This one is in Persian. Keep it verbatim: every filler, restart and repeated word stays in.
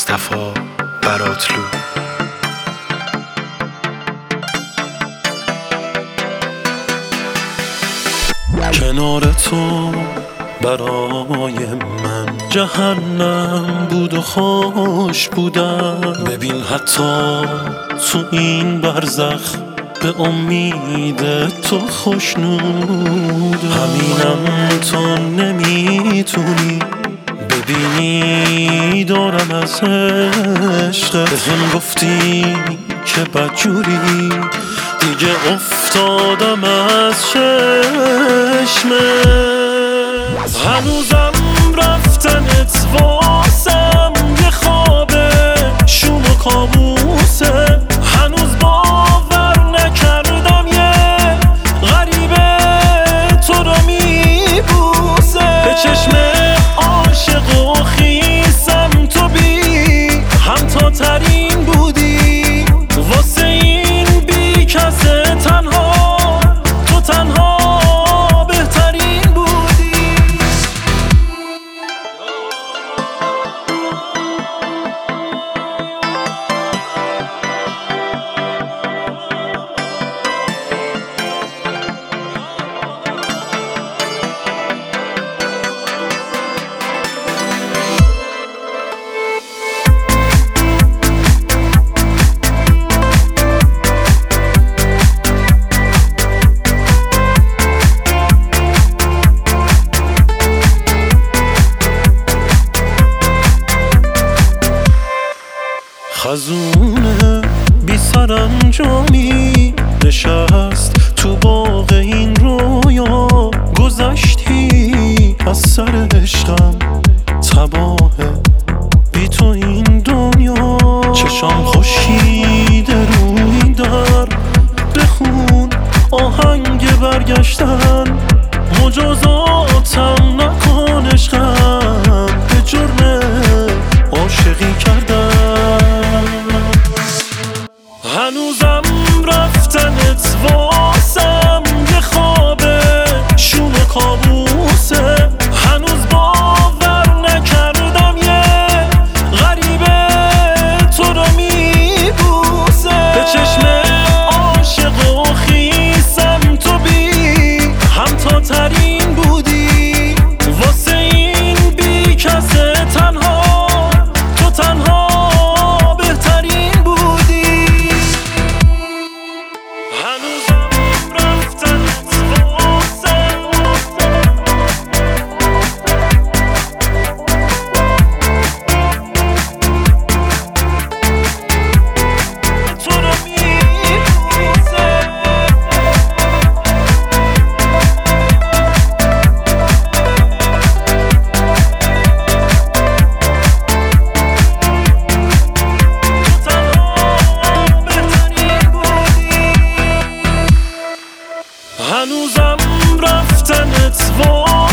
مصطفی براتلو. کنار تو برای من جهنم بود و خوش بودم. ببین حتی تو این برزخ به امید تو خوشنودم. همینم تو نمیتونی ببینی دارم از عشقت. بهم گفتی که بدجوری دیگه افتادم از چشمت. هنوزم رفتنت واسم یه خوابه شوم و کابوسه. هنوز باور نکردم یه غریبه تو رو میبوسه. به چشم عاشق و خیسم تو بی همتا ترین بودی. واسه این بی کسه تنها تو تنها بهترین بودی. خزونه بی سرانجامی نشست تو باغ این رویا. گذشتی از سر عشقم تباهه بی تو این دنیا. چشام خورشید روی در بخون آهنگ برگشتن. مجازاتم نکن عشقم به جرم عاشقی کردن. هنوزم رفتنت واسم یه خوابه شوم و کابوسه. هنوز باور نکردم یه غریبه تو رو میبوسه. به چشم عاشق و خیسم تو بی همتا ترین بودی. واسه این بی کسه تنها تو تنها بهترین بودی. هنوزم رفتنت واسم تو رو میبوسه. هنوزم رفتنت واسم